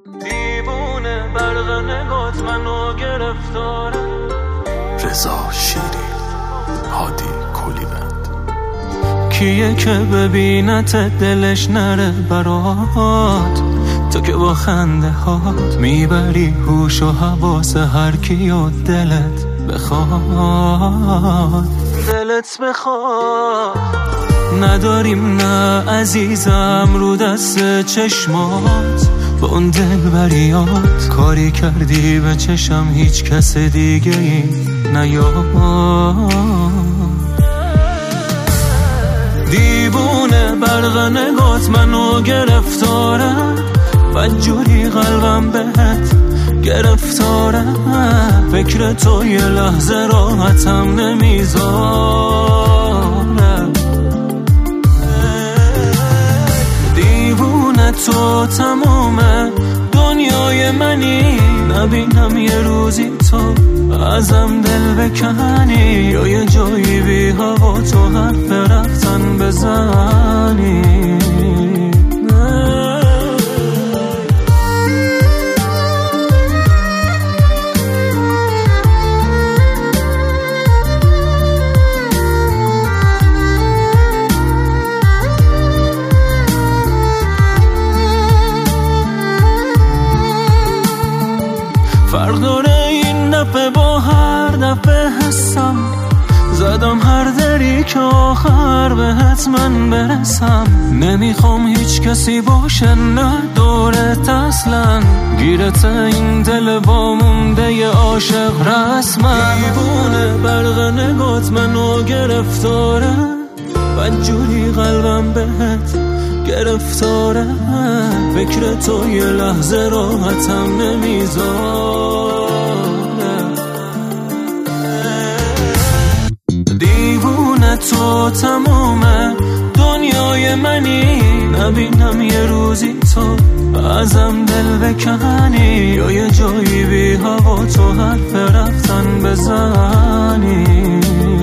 دیوونه برق نگات منو گرفتاره. رضا شیری، هادی کلیوند. کیه که ببینت دلش نره برات، تو که با خنده هات میبری هوش و حواس هر کی و دلت بخواد. دلت بخواد نداریم نه عزیزم، رو دست چشمات با اون دلبریات کاری کردی به چشم هیچ کس دیگه ای نیاد. دیوونه برق نگات منو گرفتاره، بدجوری قلبم بهت گرفتاره. فکر تو یه لحظه راحتم نمیذاره. دیوونه تو تموم دنیای منی، نبینم یه روزی تو ازم دل بکنی، یا یه جایی بی هوا تو حرف رفتن بزنی. فرق داره این دفعه با هر دفعه حسم، زدم هر دری که آخر بهت من برسم. نمیخوام هیچ کسی باشه نه دورت اصلا، گیرت این دل با مونده ی عاشق رسمم. دیوونه برق نگات منو گرفتاره، بدجوری قلبم بهت گرفتاره. فکر تو یه لحظه راحتم نمیذاره. دیوونه تو تموم دنیای منی، نبینم یه روزی تو ازم دل بکنی، یا یه جایی بی هوا تو حرف رفتن بزنی.